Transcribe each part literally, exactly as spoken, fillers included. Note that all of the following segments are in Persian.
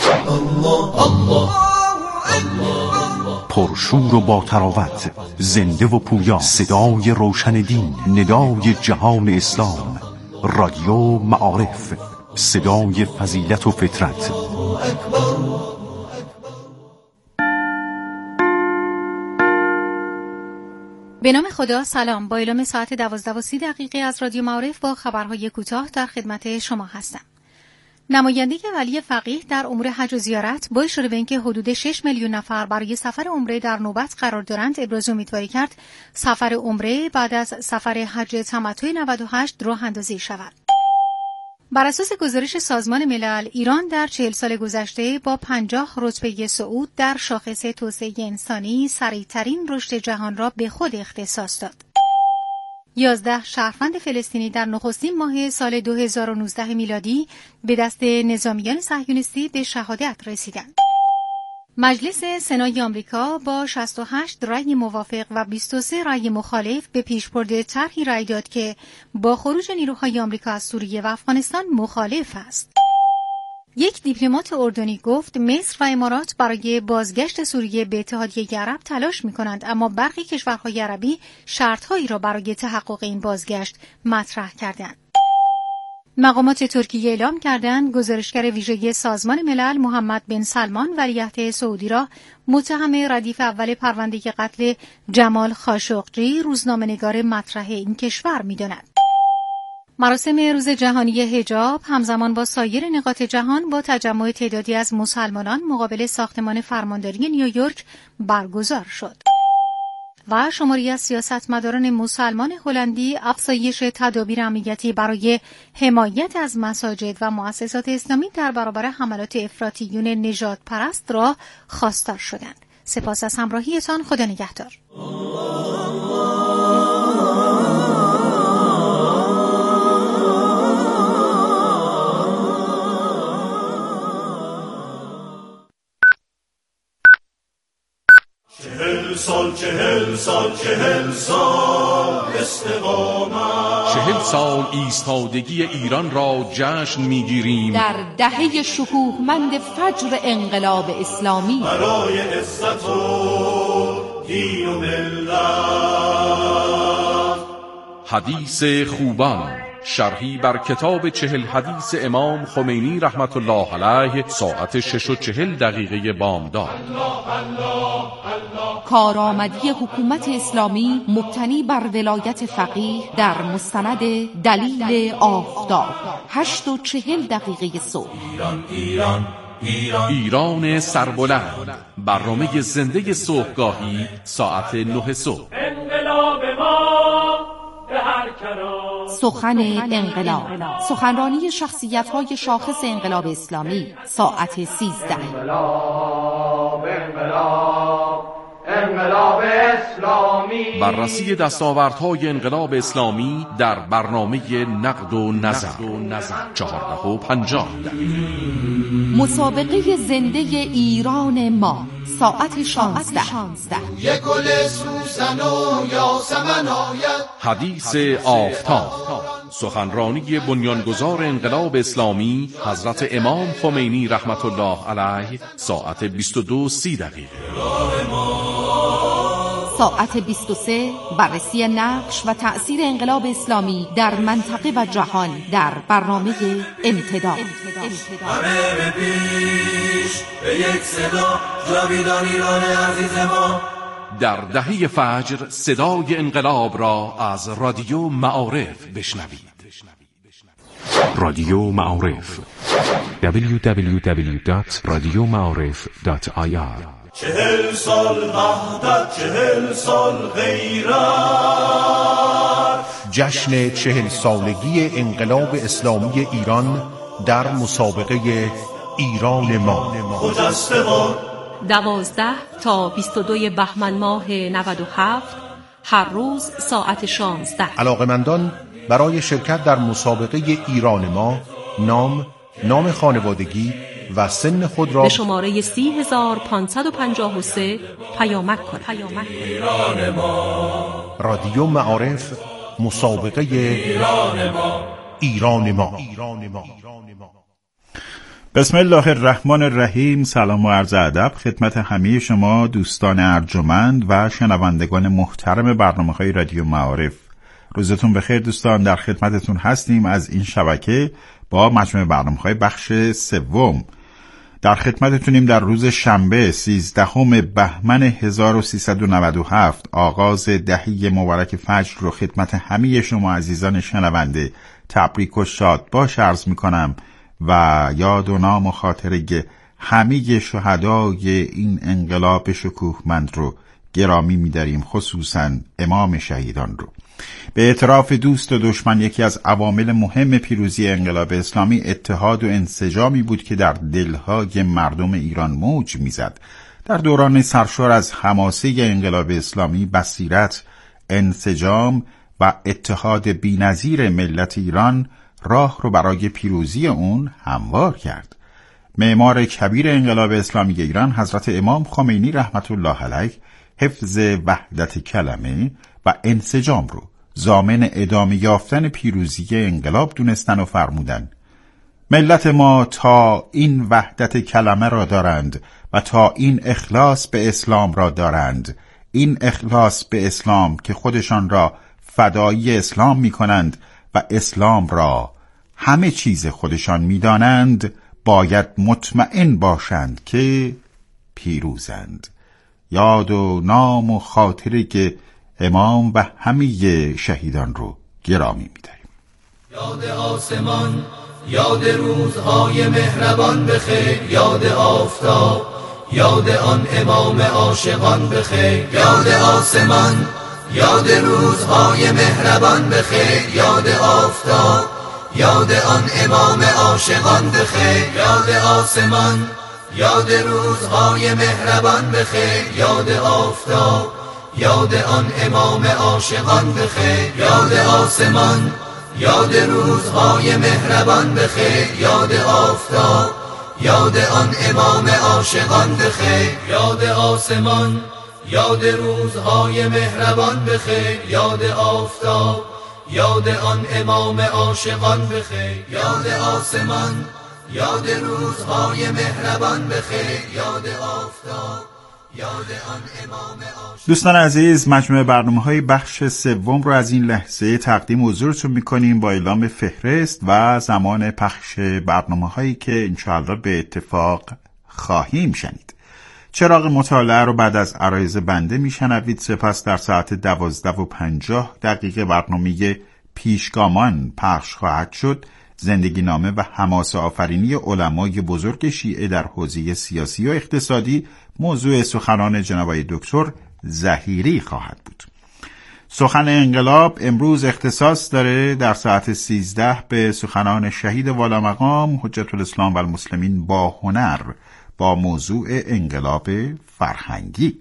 پرشور و با تراوت، زنده و پویا، صدای روشن دین، ندای جهان اسلام، رادیو معارف، صدای فضیلت و فطرت. به نام خدا. سلام. با اعلام ساعت دوازده و سی دقیقه از رادیو معارف با خبرهای کوتاه در خدمت شما هستم. نماینده ولی فقیه در امور حج و زیارت با اشاره به اینکه حدود شش میلیون نفر برای سفر عمره در نوبت قرار دارند ابراز امیدواری کرد سفر عمره بعد از سفر حج تمتع نود و هشت راه اندازی شود. بر اساس گزارش سازمان ملل، ایران در چهل سال گذشته با پنجاه رتبه صعود در شاخص توسعه انسانی سریعترین رشد جهان را به خود اختصاص داد. یازده شهروند فلسطینی در نخستین ماه سال دو هزار و نوزده میلادی به دست نظامیان صهیونیستی به شهادت رسیدند. مجلس سنای آمریکا با شصت و هشت رأی موافق و بیست و سه رأی مخالف به پیشبرد طرحی رأی داد که با خروج نیروهای آمریکا از سوریه و افغانستان مخالف است. یک دیپلمات اردنی گفت مصر و امارات برای بازگشت سوریه به اتحادیه عرب تلاش می‌کنند، اما برخی کشورهای عربی شرط‌هایی را برای تحقق این بازگشت مطرح کردند. مقامات ترکیه اعلام کردند گزارشگر ویژه سازمان ملل محمد بن سلمان ولیعهد سعودی را متهم ردیف اول پرونده قتل جمال خاشقجی، روزنامه‌نگار مطرح این کشور می‌داند. مراسم روز جهانی حجاب همزمان با سایر نقاط جهان با تجمع تعدادی از مسلمانان مقابل ساختمان فرمانداری نیویورک برگزار شد. و شماری از سیاستمداران مسلمان هلندی افزایش تدابیر امنیتی برای حمایت از مساجد و مؤسسات اسلامی در برابر حملات افراطیون نژاد پرست را خواستار شدند. سپاس از همراهیتان. خدا نگهدار. چهل سال چهل سال چهل سال استقامت، چهل سال ایستادگی ایران را جشن میگیریم در دهه شکوهمند فجر انقلاب اسلامی برای عزت و دین و ملت. حدیث خوبان، شرحی بر کتاب چهل حدیث امام خمینی رحمت الله علیه، ساعت شش و چهل دقیقه بامداد. کارآمدی حکومت اسلامی مبتنی بر ولایت فقیه در مستند دلیل آفتاب، هشت و چهل دقیقه صبح. ایران ایران ایران ایران سربلند، برنامه زنده صبحگاهی ساعت نه صبح. انقلاب ما به هر کرا. سخن انقلاب، سخنرانی شخصیت‌های شاخص انقلاب اسلامی ساعت سیزده. انقلاب انقلاب انقلاب اسلامی. بررسی دستاوردهای انقلاب اسلامی در برنامه نقد و نظر چهارده و پنجاه. مسابقه زنده ایران ما ساعت شانزده. یک گل سوسن و یاسمن آید. حدیث آفتاب، سخنرانی بنیانگذار انقلاب اسلامی حضرت امام خمینی رحمت الله علیه، ساعت بیست و دو و سی دقیقه. ساعت بیست و سه بررسی نقش و تأثیر انقلاب اسلامی در منطقه و جهان در برنامه امتداد. همه به پیش به یک صدا، جاویدان ایران عزیز ما. در دهه فجر صدای انقلاب را از رادیو معارف بشنوید. رادیو معارف دبلیو دبلیو دبلیو دات رادیو معارف دات آی آر. چهل سال وحدت، چهل سال غیرت. جشن چهل سالگی انقلاب اسلامی ایران در مسابقه ایران ما. خجسته باد دوازده تا بیست و دو بهمن ماه نود و هفت، هر روز ساعت شانزده. علاقمندان برای شرکت در مسابقه ایران ما نام، نام خانوادگی و سن خود را به شماره سی هزار پانصد و پنجاه و سه پیامک کنید. ایران ما. رادیو معارف، مسابقه ایران ما. ایران ما. بسم الله الرحمن الرحیم. سلام و عرض ادب خدمت همه شما دوستان ارجمند و شنوندگان محترم برنامه‌های رادیو معارف. روزتون بخیر دوستان. در خدمتتون هستیم از این شبکه با مجموعه برنامه‌های بخش سوم. در خدمتتونیم در روز شنبه سیزدهم بهمن هزار و سیصد و نود و هفت، آغاز دهه مبارک فجر رو خدمت همه شما عزیزان شنونده تبریک و شاد باش عرض می‌کنم و یاد و نام و خاطره همه شهدای این انقلاب شکوهمند رو گرامی می‌داریم، خصوصاً امام شهیدان رو. به اعتراف دوست و دشمن، یکی از عوامل مهم پیروزی انقلاب اسلامی اتحاد و انسجامی بود که در دلهای مردم ایران موج می‌زد. در دوران سرشار از حماسه انقلاب اسلامی، بصیرت، انسجام و اتحاد بی‌نظیر ملت ایران راه رو برای پیروزی اون هموار کرد. معمار کبیر انقلاب اسلامی ایران حضرت امام خمینی رحمت الله علیه حفظ وحدت کلمه و انسجام رو ضامن ادامه یافتن پیروزی انقلاب دونستن و فرمودن: ملت ما تا این وحدت کلمه را دارند و تا این اخلاص به اسلام را دارند، این اخلاص به اسلام که خودشان را فدایی اسلام می کنند و اسلام را همه چیز خودشان می دانند، باید مطمئن باشند که پیروزند. یاد و نام و خاطره که امام و همه شهیدان رو گرامی می داریم. یاد آسمان، یاد روزهای مهربان بخیر، یاد آفتاب، یاد آن امام عاشقان بخیر. یاد آسمان، یاد روزهای مهربان بخیر، یاد آفتاب، یاد آن امام عاشقان بخیر. یاد آسمان، یاد روزهای مهربان بخیر، یاد آفتاب، یاد آن امام عاشقان بخیر. یاد آسمان، یاد روزهای مهربان بخیر، یاد آفتاب، یاد آن امام عاشقان بخیر. یاد آسمان، یاد روزهای مهربان بخیر، یاد آفتاب، یاد آن امام عاشقان بخیر. یاد آسمان، یاد روزهای مهربان بخیر، یاد آفتاب، یاد آن امام عاشقان. دوستان عزیز، مجموعه برنامه‌های بخش سوم رو از این لحظه تقدیم حضورتون می‌کنیم با اعلام فهرست و زمان پخش برنامه‌هایی که انشاءالله به اتفاق خواهیم شنید. چراغ مطالعه رو بعد از عرایض بنده میشنوید. سپس در ساعت دوازده و پنجاه دقیقه برنامه پیشگامان پخش خواهد شد. زندگی نامه و حماسه آفرینی علمای بزرگ شیعه در حوزه سیاسی و اقتصادی موضوع سخنان جناب دکتر ظهیری خواهد بود. سخن انقلاب امروز اختصاص داره در ساعت سیزده به سخنان شهید والامقام حجت الاسلام و المسلمین با هنر با موضوع انقلاب فرهنگی.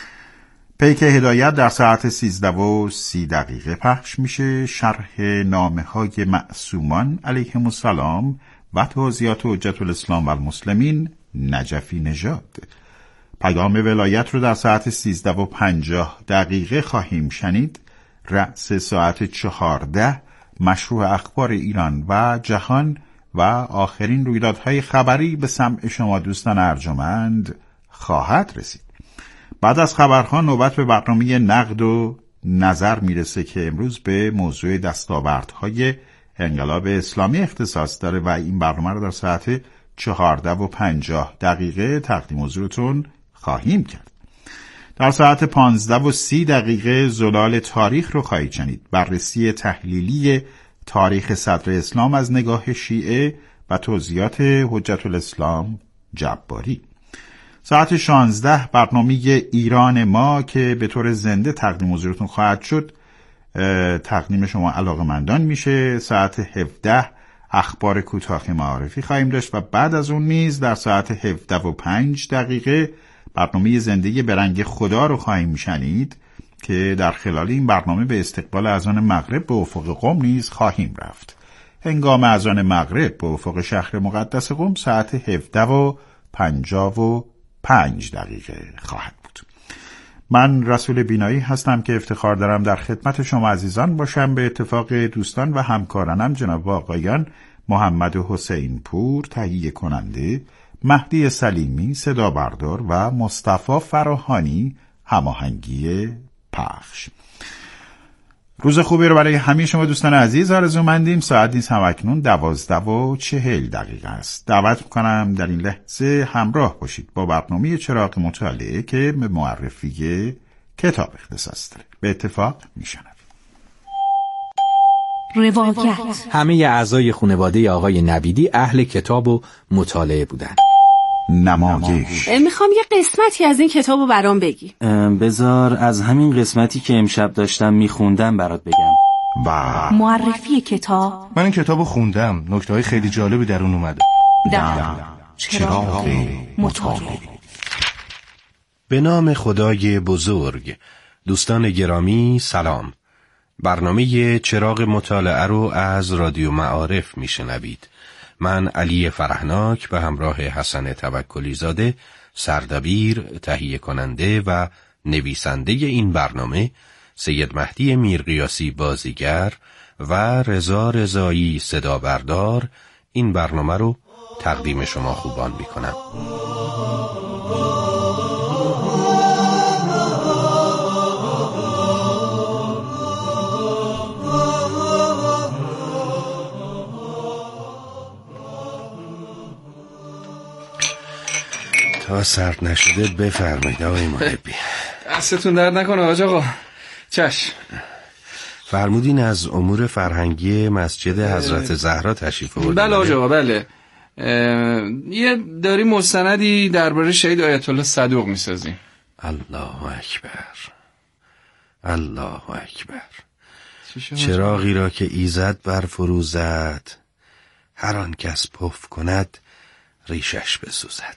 پیک هدایت در ساعت سیزده و سی دقیقه پخش میشه. شرح نامه های معصومان علیهم السلام و توضیحات حجت الاسلام و المسلمین نجفی نژاد. پیام ولایت رو در ساعت سیزده و پنجاه دقیقه خواهیم شنید. رأس ساعت چهارده مشروع اخبار ایران و جهان و آخرین رویدادهای خبری به سمع شما دوستان ارجمند خواهد رسید. بعد از خبرها نوبت به برنامه نقد و نظر میرسه که امروز به موضوع دستاوردهای انقلاب اسلامی اختصاص داره و این برنامه رو در ساعت چهارده و پنجاه دقیقه تقدیم حضورتون خواهیم کرد. در ساعت پانزده و سی دقیقه زلال تاریخ رو خواهید شنید. بررسی تحلیلی تاریخ صدر اسلام از نگاه شیعه و توضیحات حجت الاسلام جباری. ساعت شانزده برنامه ایران ما که به طور زنده تقدیم حضورتون خواهد شد تقدیم شما علاقه‌مندان میشه. ساعت هفده اخبار کوتاه معارفی خواهیم داشت و بعد از اون نیز در ساعت هفده و پنج دقیقه برنامه زندگی به رنگ خدا رو خواهیم شنید که در خلال این برنامه به استقبال اذان مغرب به افق قم نیز خواهیم رفت. هنگام اذان مغرب به افق شهر مقدس قم ساعت هفده و پنجاه و پنج دقیقه خواهد بود. من رسول بینایی هستم که افتخار دارم در خدمت شما عزیزان باشم. به اتفاق دوستان و همکارانم جناب آقایان محمد حسین پور تهیه کننده، مهدی سلیمی صدا بردار و مصطفی فراهانی هماهنگی پخش. روز خوبی رو برای همه شما دوستان عزیز آرزومندیم. ساعت نیز همکنون دوازده و چهل دقیقه است. دعوت میکنم در این لحظه همراه باشید با برنامه چراغ مطالعه که به معرفی کتاب اختصاص داره. به اتفاق میشنویم. روایت. همه اعضای خانواده آقای نویدی اهل کتاب و مطالعه بودن. نمایش. میخوام یه قسمتی از این کتابو برام بگی. بذار از همین قسمتی که امشب داشتم میخوندم برات بگم. و معرفی کتاب. من این کتابو خوندم، نکته‌های خیلی جالبی در اون اومده. در چراغ مطالعه. به نام خدای بزرگ. دوستان گرامی سلام. برنامه چراغ مطالعه رو از رادیو معارف میشنوید. من علی فرهناک به همراه حسن توکلی زاده، سردبیر، تهیه کننده و نویسنده این برنامه، سید مهدی میرقیاسی بازیگر و رضا رضایی صدا بردار این برنامه رو تقدیم شما خوبان میکنم. تا سرد نشده بفرمایید آقای محبی. دستتون درد نکنه حاج آقا. چشم. فرمودین از امور فرهنگی مسجد حضرت زهرا تشریف آوردین؟ بله حاج آقا بله. یه داری مستندی درباره شهید آیت الله صدوق میسازیم. الله اکبر، الله اکبر. چراغی را که ایزد برفروزد، هر آن کس پف کند ریشش بسوزد.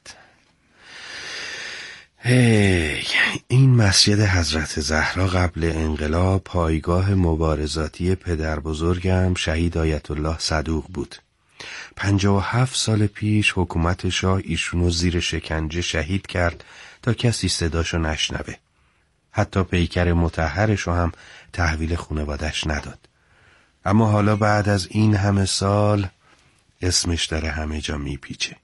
هی، این مسجد حضرت زهرا قبل انقلاب پایگاه مبارزاتی پدر بزرگم شهید آیت الله صدوق بود. پنجاه و هفت سال پیش حکومت شاه ایشونو زیر شکنجه شهید کرد تا کسی صداشو نشنوه. حتی پیکر مطهرشو هم تحویل خانوادش نداد. اما حالا بعد از این همه سال اسمش داره همه جا میپیچه.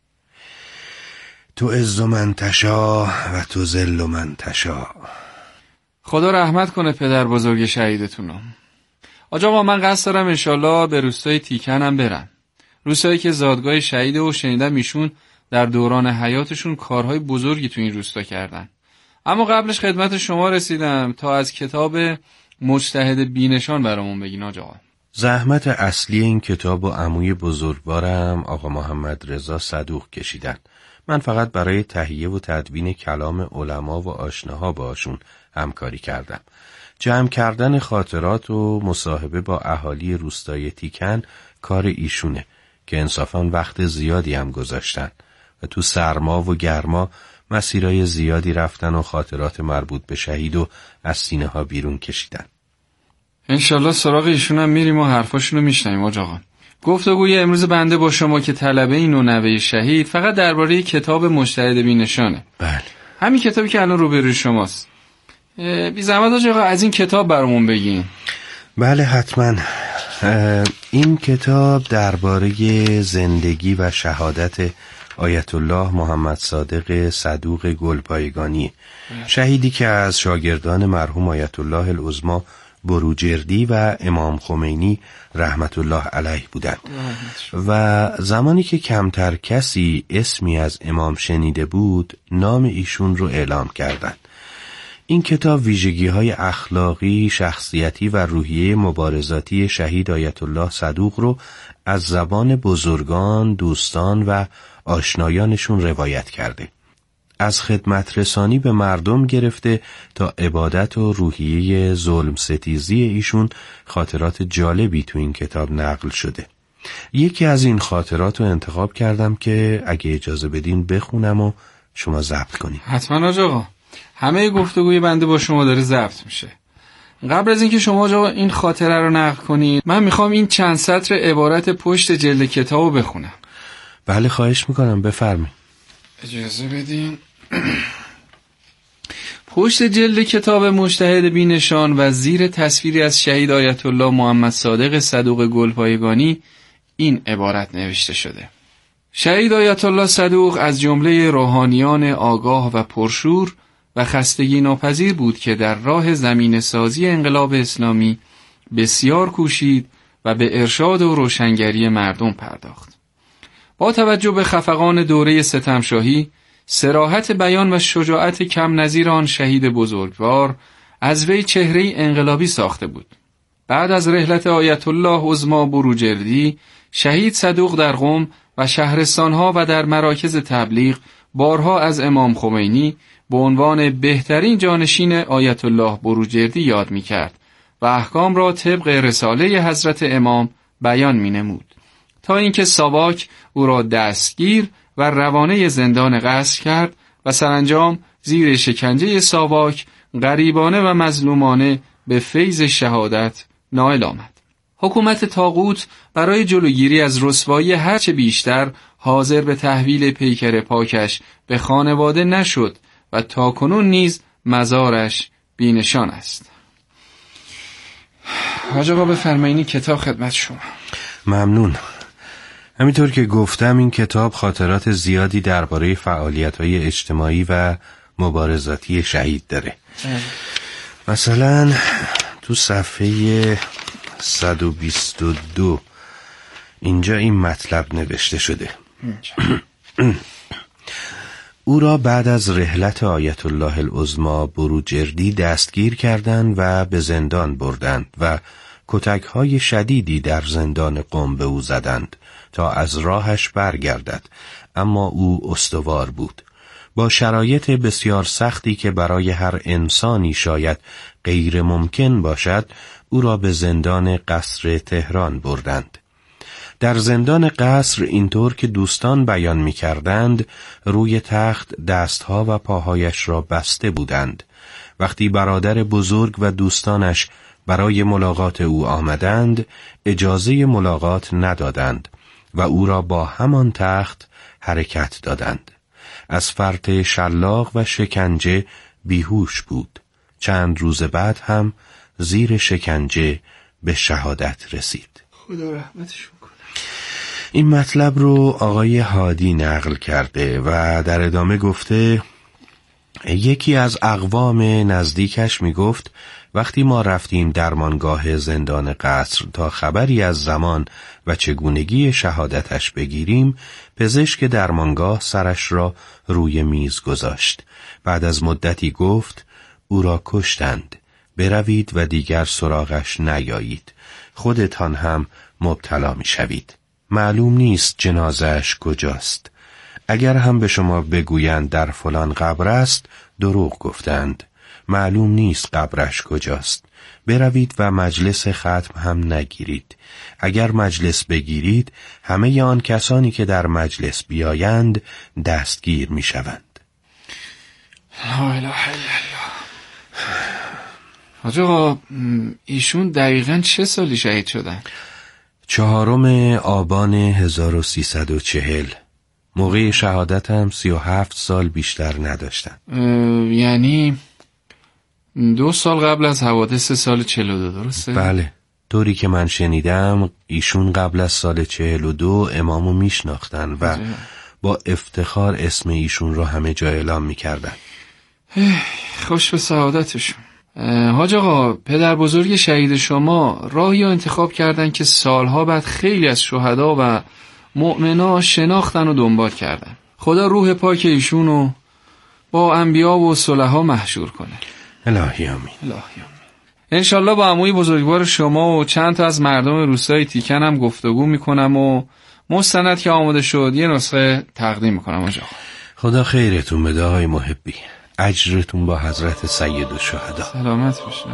تو عز من تشا و تو ذل من تشا. خدا رحمت کنه پدر بزرگ شهیدتونو. آج آقا من قصد دارم انشالله به روستای تیکن هم برم. روستایی که زادگاه شهیده و شنیدم ایشون در دوران حیاتشون کارهای بزرگی تو این روستا کردن. اما قبلش خدمت شما رسیدم تا از کتاب مجتهد بینشان برامون بگین آج آقا. زحمت اصلی این کتاب و عموی بزرگوارم آقا محمد رضا صدوق کشیدن. من فقط برای تهیه و تدوین کلام علما و آشناها باشون همکاری کردم. جمع کردن خاطرات و مصاحبه با اهالی روستای تیکن کار ایشونه که انصافاً وقت زیادی هم گذاشتن و تو سرما و گرما مسیرهای زیادی رفتن و خاطرات مربوط به شهید و از سینه ها بیرون کشیدن. انشالله سراغ ایشون هم میریم و حرفاشونو میشنیم آج آقا. گفتگوی امروز بنده با شما که طلبه این و نوه شهید فقط درباره کتاب مجتهد بینشانه. بله. همین کتابی که الان روبروی شماست. بی زحمت آج آقا از این کتاب برامون بگین. بله حتما. این کتاب درباره زندگی و شهادت آیت الله محمد صادق صدوق گلپایگانی، شهیدی که از شاگردان مرحوم آیت الله العظمی بروجردی و امام خمینی رحمت الله علیه بودند و زمانی که کمتر کسی اسمی از امام شنیده بود نام ایشون رو اعلام کردند. این کتاب ویژگی‌های اخلاقی، شخصیتی و روحیه مبارزاتی شهید آیت الله صدوق رو از زبان بزرگان، دوستان و آشنایانشون روایت کرده. از خدمت رسانی به مردم گرفته تا عبادت و روحیه ظلم ستیزی ایشون خاطرات جالبی تو این کتاب نقل شده. یکی از این خاطرات رو انتخاب کردم که اگه اجازه بدین بخونم و شما ضبط کنید. حتما آج آقا. همه گفتگوی بنده با شما داره ضبط میشه. قبل از اینکه شما آج آقا این خاطره رو نقل کنید من میخوام این چند سطر عبارت پشت جلد کتابو بخونم. بله خواهش میکنم بفرمایید. اجازه بدین. پشت جلد کتاب مجتهد بینشان و زیر تصویری از شهید آیت الله محمد صادق صدوق گلپایگانی این عبارت نوشته شده: شهید آیت الله صدوق از جمله روحانیان آگاه و پرشور و خستگی ناپذیر بود که در راه زمین سازی انقلاب اسلامی بسیار کوشید و به ارشاد و روشنگری مردم پرداخت. با توجه به خفقان دوره ستمشاهی، صراحت بیان و شجاعت کم نظیر آن شهید بزرگوار از وی چهره انقلابی ساخته بود. بعد از رحلت آیت الله عظما بروجردی، شهید صدوق در قم و شهرستانها و در مراکز تبلیغ بارها از امام خمینی به عنوان بهترین جانشین آیت الله بروجردی یاد می کرد و احکام را طبق رساله حضرت امام بیان می نمود، تا اینکه ساواک او را دستگیر و روانه زندان قصر کرد و سرانجام زیر شکنجه ساواک غریبانه و مظلومانه به فیض شهادت نائل آمد. حکومت طاغوت برای جلوگیری از رسوایی هرچه بیشتر حاضر به تحویل پیکر پاکش به خانواده نشد و تاکنون نیز مزارش بینشان است. حاج آقا بفرمایید کتاب خدمت شما. ممنون. همینطور که گفتم این کتاب خاطرات زیادی درباره فعالیت‌های اجتماعی و مبارزاتی شهید داره. مثلا تو صفحه صد و بیست و دو اینجا این مطلب نوشته شده: او را بعد از رحلت آیت الله العظما بروجردی دستگیر کردند و به زندان بردند و کتک‌های شدیدی در زندان قم به او زدند تا از راهش برگردد، اما او استوار بود. با شرایط بسیار سختی که برای هر انسانی شاید غیر ممکن باشد، او را به زندان قصر تهران بردند. در زندان قصر اینطور که دوستان بیان می کردند، روی تخت دستها و پاهایش را بسته بودند. وقتی برادر بزرگ و دوستانش برای ملاقات او آمدند، اجازه ملاقات ندادند و او را با همان تخت حرکت دادند. از فرط شلاق و شکنجه بیهوش بود. چند روز بعد هم زیر شکنجه به شهادت رسید. خدا رحمتشون کنه. این مطلب رو آقای هادی نقل کرده و در ادامه گفته یکی از اقوام نزدیکش می گفت وقتی ما رفتیم درمانگاه زندان قصر تا خبری از زمان و چگونگی شهادتش بگیریم، پزشک درمانگاه سرش را روی میز گذاشت. بعد از مدتی گفت او را کشتند، بروید و دیگر سراغش نیایید، خودتان هم مبتلا می شوید. معلوم نیست جنازه‌اش کجاست. اگر هم به شما بگویند در فلان قبر است، دروغ گفتند. معلوم نیست قبرش کجاست. بروید و مجلس ختم هم نگیرید. اگر مجلس بگیرید، همه آن کسانی که در مجلس بیایند دستگیر می شوند. لا اله الا الله. حاج آقا ایشون دقیقاً چه سالی شهید شدن؟ چهارم آبان هزار و سیصد و چهل. موقع شهادتم سی و هفت سال بیشتر نداشتم. یعنی دو سال قبل از حوادث سال چهل و دو، درسته؟ بله. طوری که من شنیدم ایشون قبل از سال چهل و دو امامو میشناختن و با افتخار اسم ایشون رو همه جا اعلام میکردن. خوش به سعادتشون. حاج آقا، پدر بزرگ شهید شما راهی انتخاب کردن که سالها بعد خیلی از شهدا و مؤمنا شناختن و دنبال کردن. خدا روح پاک ایشونو با انبیا و صلحا محشور کنه. الهی آمین. الهی آمین. انشالله با عموی بزرگوار شما و چند تا از مردم روستای تیکن هم گفتگو میکنم و مستند که آماده شد یه نسخه تقدیم میکنم. حاج آقا خدا خیرتون بده های محبی. اجرتون با حضرت سید الشهدا. سلامت باشین.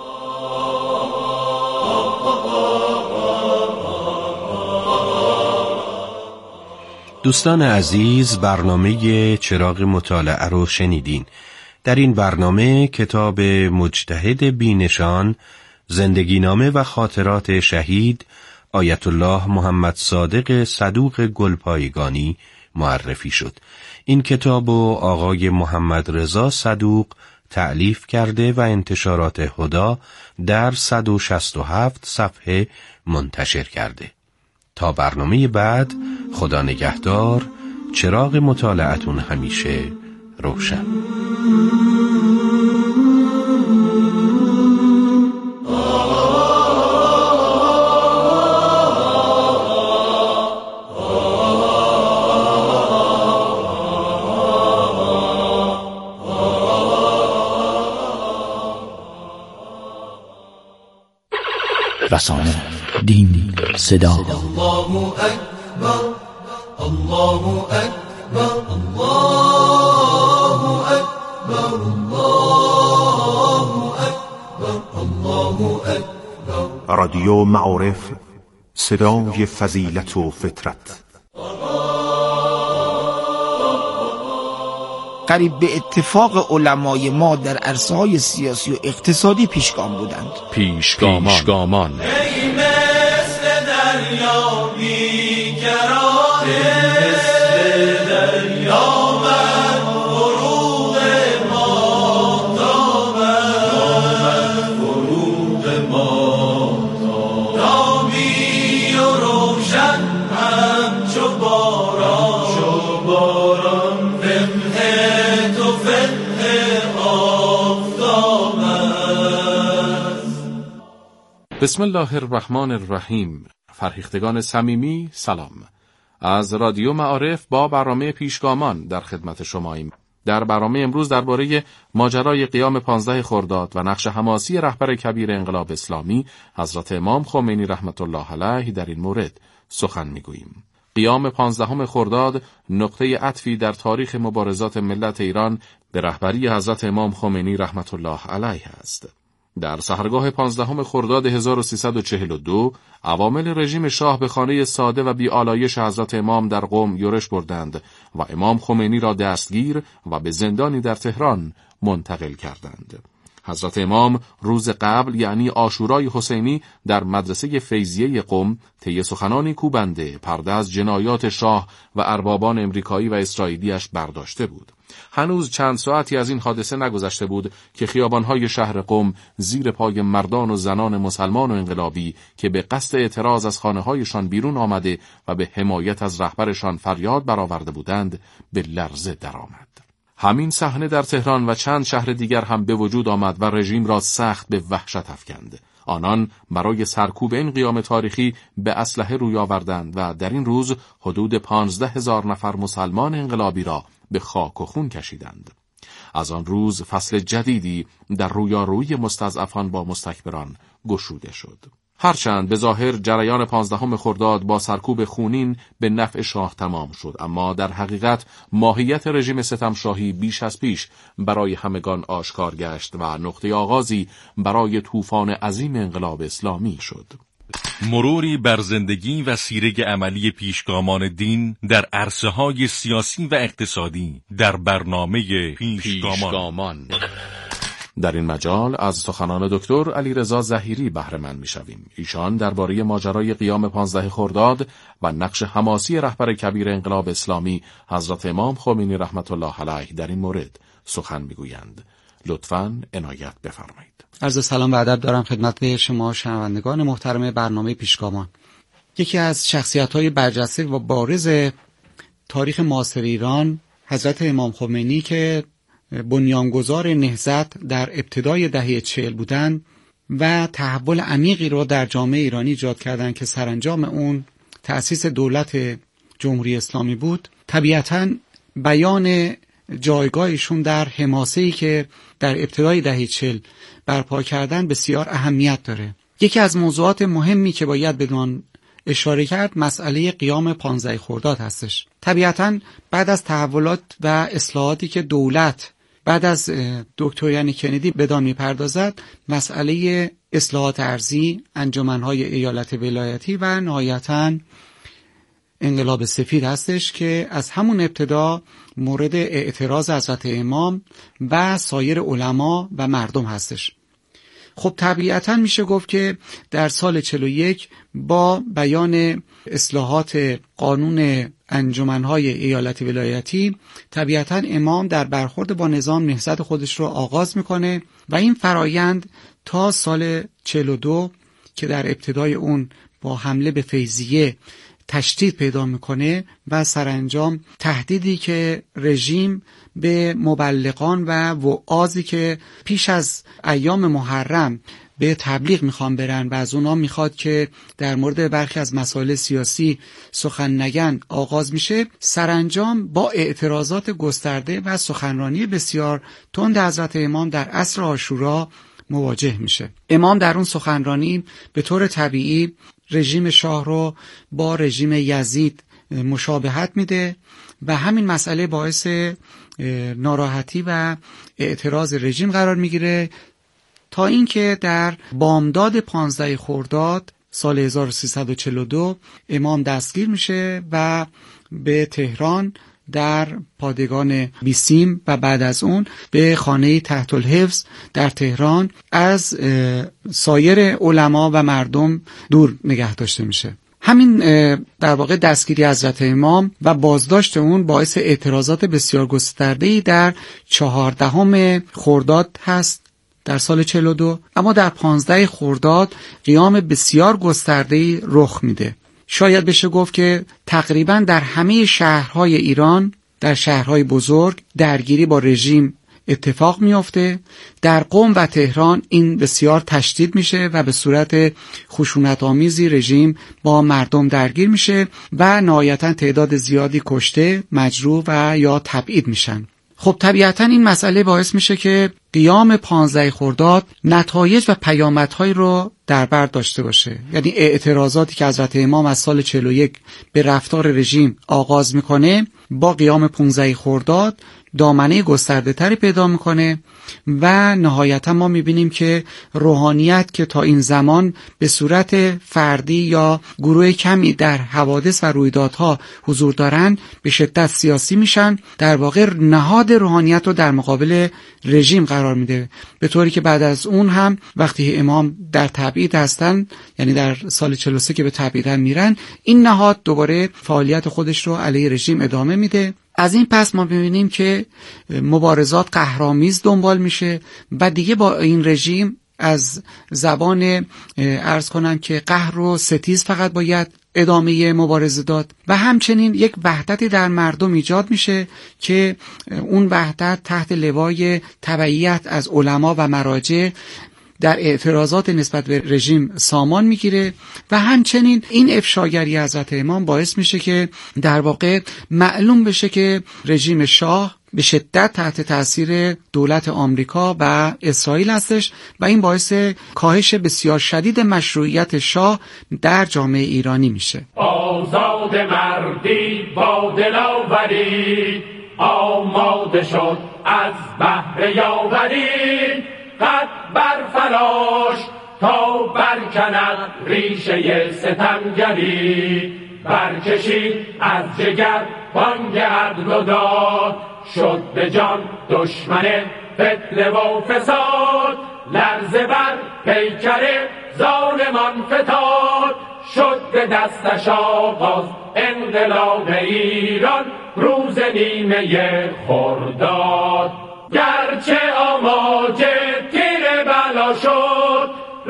دوستان عزیز، برنامه چراغ مطالعه رو شنیدین. در این برنامه کتاب مجتهد بینشان، زندگی نامه و خاطرات شهید آیت الله محمد صادق صدوق گلپایگانی معرفی شد. این کتاب و آقای محمد رضا صدوق تألیف کرده و انتشارات هدا در صد و شصت و هفت صفحه منتشر کرده. تا برنامه بعد، خدا نگهدار، چراغ مطالعتون همیشه روشن. رسانه، دین، صدا. الله اکبر، الله اکبر، الله اکبر، الله اکبر، الله اکبر. رادیو معارف، صدای فضیلت و فطرت. قریب به اتفاق علمای ما در عرصه‌های سیاسی و اقتصادی پیشگام بودند. پیشگامان, پیشگامان. ای مثل دریا بی‌قرار، مثل دریا من فروغ ماهتاب، من فروغ ماهتاب، نامی و روشن همچو باران، چو باران بسم الله الرحمن الرحیم. فرهیختگان صمیمی سلام. از رادیو معارف با برنامه پیشگامان در خدمت شماییم. در برنامه امروز درباره ماجرای قیام پانزده خرداد و نقش حماسی رهبر کبیر انقلاب اسلامی حضرت امام خمینی رحمت الله علیه در این مورد سخن میگوییم. قیام پانزدهم خرداد نقطه عطفی در تاریخ مبارزات ملت ایران به رهبری حضرت امام خمینی رحمت الله علیه است. در سحرگاه پانزدهم خرداد هزار و سیصد و چهل و دو عوامل رژیم شاه به خانه ساده و بی‌آلایش حضرت امام در قم یورش بردند و امام خمینی را دستگیر و به زندانی در تهران منتقل کردند. حضرت امام روز قبل یعنی عاشورای حسینی در مدرسه فیضیه قم طی سخنانی کوبنده پرده از جنایات شاه و اربابان امریکایی و اسرائیلیش برداشته بود. هنوز چند ساعتی از این حادثه نگذشته بود که خیابان‌های شهر قم زیر پای مردان و زنان مسلمان و انقلابی که به قصد اعتراض از خانه‌هایشان بیرون آمده و به حمایت از رهبرشان فریاد برآورده بودند به لرزه درآمد. همین صحنه در تهران و چند شهر دیگر هم به وجود آمد و رژیم را سخت به وحشت افکند. آنان برای سرکوب این قیام تاریخی به اسلحه روی آوردند و در این روز حدود پانزده هزار نفر مسلمان انقلابی را به خاک و خون کشیدند. از آن روز فصل جدیدی در رویارویی مستضعفان با مستکبران گشوده شد. هرچند به ظاهر جریان پانزدهم خرداد با سرکوب خونین به نفع شاه تمام شد، اما در حقیقت ماهیت رژیم ستمشاهی بیش از پیش برای همگان آشکار گشت و نقطه آغازی برای طوفان عظیم انقلاب اسلامی شد. مروری بر زندگی و سیره عملی پیشگامان دین در عرصه‌های سیاسی و اقتصادی در برنامه پیشگامان, پیشگامان. در این مجال از سخنان دکتر علیرضا ظهیری بهره مند می‌شویم. ایشان درباره ماجرای قیام پانزده خرداد و نقش حماسی رهبر کبیر انقلاب اسلامی حضرت امام خمینی رحمت الله علیه در این مورد سخن می‌گویند. لطفاً عنایت بفرمایید. عرض سلام و ادب دارم خدمت شما شنوندگان محترم برنامه پیشگامان. یکی از شخصیت‌های برجسته و بارز تاریخ معاصر ایران حضرت امام خمینی که بنیانگذار نهضت در ابتدای دهه چهل بودند و تحول عمیقی را در جامعه ایرانی ایجاد کردند که سرانجام اون تأسیس دولت جمهوری اسلامی بود. طبیعتاً بیان جایگاهشون در حماسه‌ای که در ابتدای دهه چهل برپا کردن بسیار اهمیت داره. یکی از موضوعات مهمی که باید بدون اشاره کرد مسئله قیام پانزده خرداد هستش. طبیعتاً بعد از تحولات و اصلاحاتی که دولت بعد از دکتر یعنی کندی بدان میپردازد، مسئله اصلاحات ارضی، انجمنهای ایالت ولایتی و نهایتاً انقلاب سفید هستش که از همون ابتدا مورد اعتراض حضرت امام و سایر علما و مردم هستش. خب طبیعتاً میشه گفت که در سال چهل و یک با بیان اصلاحات قانون انجمنهای ایالت ولایتی طبیعتاً امام در برخورد با نظام نهضت خودش رو آغاز میکنه و این فرایند تا سال چهل و دو که در ابتدای اون با حمله به فیضیه تشدید پیدا میکنه و سرانجام تهدیدی که رژیم به مبلغان و وعاظی که پیش از ایام محرم به تبلیغ میخوان برن و از اونا میخواد که در مورد برخی از مسائل سیاسی سخن نگن آغاز میشه، سرانجام با اعتراضات گسترده و سخنرانی بسیار تند حضرت امام در عصر عاشورا مواجه میشه. امام در اون سخنرانی به طور طبیعی رژیم شاه رو با رژیم یزید مشابهت میده و همین مسئله باعث ناراحتی و اعتراض رژیم قرار میگیره تا اینکه در بامداد پانزده خرداد سال هزار و سیصد و چهل و دو امام دستگیر میشه و به تهران در پادگان بیسیم و بعد از اون به خانه تحت الحفظ در تهران از سایر علما و مردم دور نگه داشته میشه. همین در واقع دستگیری حضرت امام و بازداشت اون باعث اعتراضات بسیار گسترده‌ای در چهاردهم خرداد هست در سال چهل و دو، اما در پانزده خرداد قیام بسیار گسترده‌ای رخ میده. شاید بشه گفت که تقریبا در همه شهرهای ایران، در شهرهای بزرگ درگیری با رژیم اتفاق میفته. در قم و تهران این بسیار تشدید میشه و به صورت خشونت آمیزی رژیم با مردم درگیر میشه و نهایتا تعداد زیادی کشته، مجروح و یا تبعید میشن. خب طبیعتا این مسئله باعث میشه که قیام پانزده خرداد نتایج و پیامدهایی رو در بر داشته باشه. یعنی اعتراضاتی که حضرت امام از سال چهل و یک به رفتار رژیم آغاز میکنه با قیام پانزده خرداد دامنه گسترده تری پیدا میکنه و نهایتا ما میبینیم که روحانیت که تا این زمان به صورت فردی یا گروه کمی در حوادث و رویدادها حضور دارن به شدت سیاسی میشن، در واقع نهاد روحانیت رو در مقابل رژیم قرار میده، به طوری که بعد از اون هم وقتی امام در تبعید هستن، یعنی در سال چهل و سه که به تبعید میرن، این نهاد دوباره فعالیت خودش رو علیه رژیم ادامه میده. از این پس ما ببینیم که مبارزات قهرآمیز دنبال میشه و دیگه با این رژیم از زبان عرض کنم که قهر و ستیز فقط باید ادامه مبارزه داد و همچنین یک وحدتی در مردم ایجاد میشه که اون وحدت تحت لوای تبعیت از علما و مراجع در اعتراضات نسبت به رژیم سامان میگیره و همچنین این افشاگری حضرت امام باعث میشه که در واقع معلوم بشه که رژیم شاه به شدت تحت تاثیر دولت آمریکا و اسرائیل هستش و این باعث کاهش بسیار شدید مشروعیت شاه در جامعه ایرانی میشه. آزاد مردی با دلاوری آماده شد از بهر یاوری، قد برفراش تا برکند ریشه ستمگری، برکشید از جگر بانگ عدل و داد، شد به جان دشمن فتنه و فساد، لرزه بر پیکر ظالمان فتاد، شد به دستش آغاز انقلاب ایران، روز نیمه خرداد. گرچه آماج تیر بلا شد،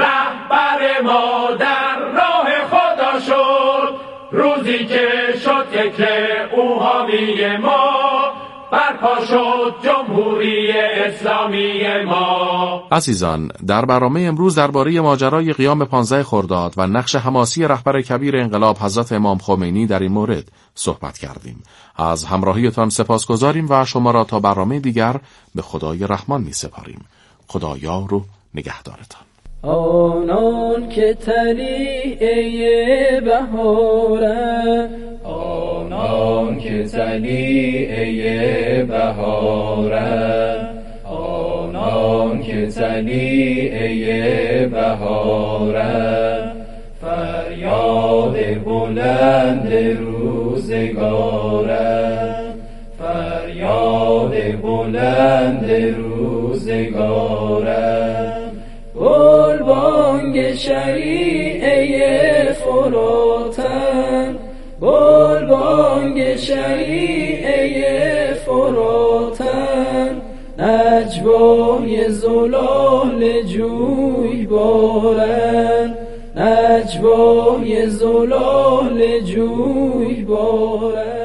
رهبر ما در راه خدا شد، روزی که شد فکر او حامی ما، برپا شد جمهوری اسلامی ما. عزیزان، در برنامه امروز درباره ماجرای قیام پانزده خرداد و نقش حماسی رهبر کبیر انقلاب حضرت امام خمینی در این مورد صحبت کردیم. از همراهیتان سپاسگزاریم و شما را تا برنامه دیگر به خدای رحمان می سپاریم. خدایار و نگهدارتان. آنان که طلیعه بهارن، آنان که طلیعه بهارن، آنان که طلیعه بهارن، فریاد بلند روزگارن، فریاد بلند روزگارن، گل بانگ شریعه فراتن، گل بانگ شریعه فراتن، نجوای زلال جوی بارن، نجوای نجوای زلال جوی بارد.